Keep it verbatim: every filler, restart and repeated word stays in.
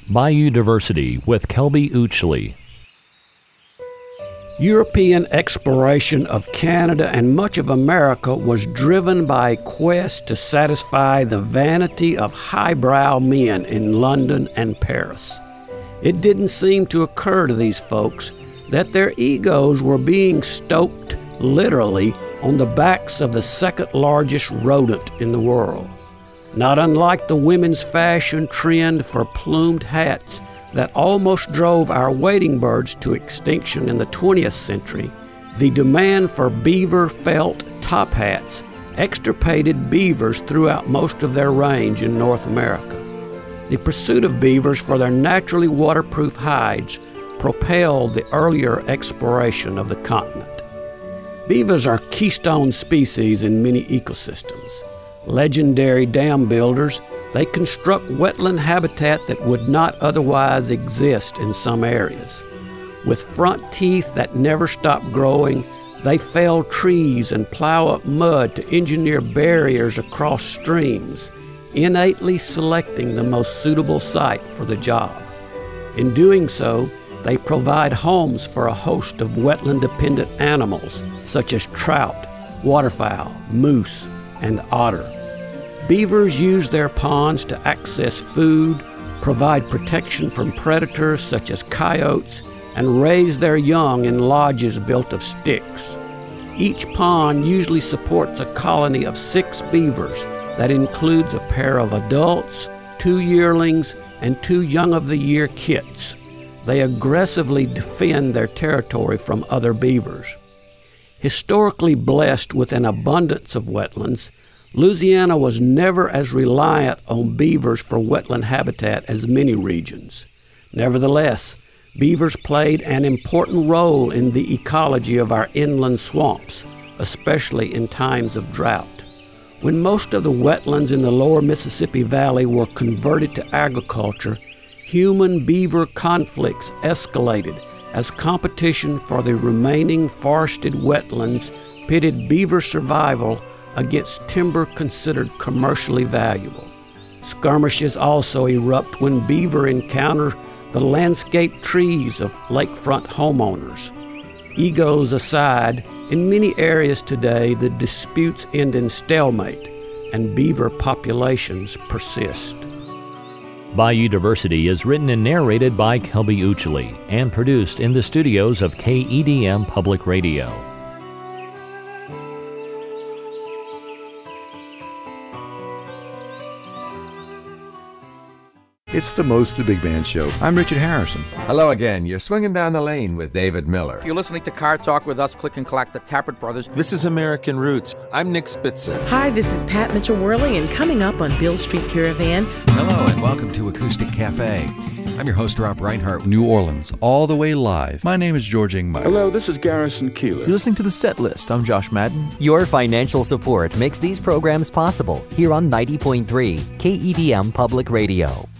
Bayou Diversity with Kelby Uchley. European exploration of Canada and much of America was driven by a quest to satisfy the vanity of highbrow men in London and Paris. It didn't seem to occur to these folks that their egos were being stoked literally on the backs of the second largest rodent in the world. Not unlike the women's fashion trend for plumed hats that almost drove our wading birds to extinction in the twentieth century, the demand for beaver felt top hats extirpated beavers throughout most of their range in North America. The pursuit of beavers for their naturally waterproof hides propelled the earlier exploration of the continent. Beavers are keystone species in many ecosystems. Legendary dam builders, they construct wetland habitat that would not otherwise exist in some areas. With front teeth that never stop growing, they fell trees and plow up mud to engineer barriers across streams, innately selecting the most suitable site for the job. In doing so, they provide homes for a host of wetland-dependent animals such as trout, waterfowl, moose, and otter. Beavers use their ponds to access food, provide protection from predators such as coyotes, and raise their young in lodges built of sticks. Each pond usually supports a colony of six beavers that includes a pair of adults, two yearlings, and two young-of-the-year kits. They aggressively defend their territory from other beavers. Historically blessed with an abundance of wetlands, Louisiana was never as reliant on beavers for wetland habitat as many regions. Nevertheless, beavers played an important role in the ecology of our inland swamps, especially in times of drought. When most of the wetlands in the lower Mississippi Valley were converted to agriculture, human-beaver conflicts escalated as competition for the remaining forested wetlands pitted beaver survival against timber considered commercially valuable. Skirmishes also erupt when beaver encounter the landscape trees of lakefront homeowners. Egos aside, in many areas today the disputes end in stalemate and beaver populations persist. Bayou Diversity is written and narrated by Kelby Uchley and produced in the studios of K E D M Public Radio. It's the Most of the Big Man Show. I'm Richard Harrison. Hello again. You're swinging down the lane with David Miller. You're listening to Car Talk with us, Click and Clack, the Tappert Brothers. This is American Roots. I'm Nick Spitzer. Hi, this is Pat Mitchell-Worley, and coming up on Bill Street Caravan. Hello, and welcome to Acoustic Cafe. I'm your host, Rob Reinhart. New Orleans, all the way live. My name is George Ingmeyer. Hello, this is Garrison Keillor. You're listening to The Set List. I'm Josh Madden. Your financial support makes these programs possible here on ninety point three K E D M Public Radio.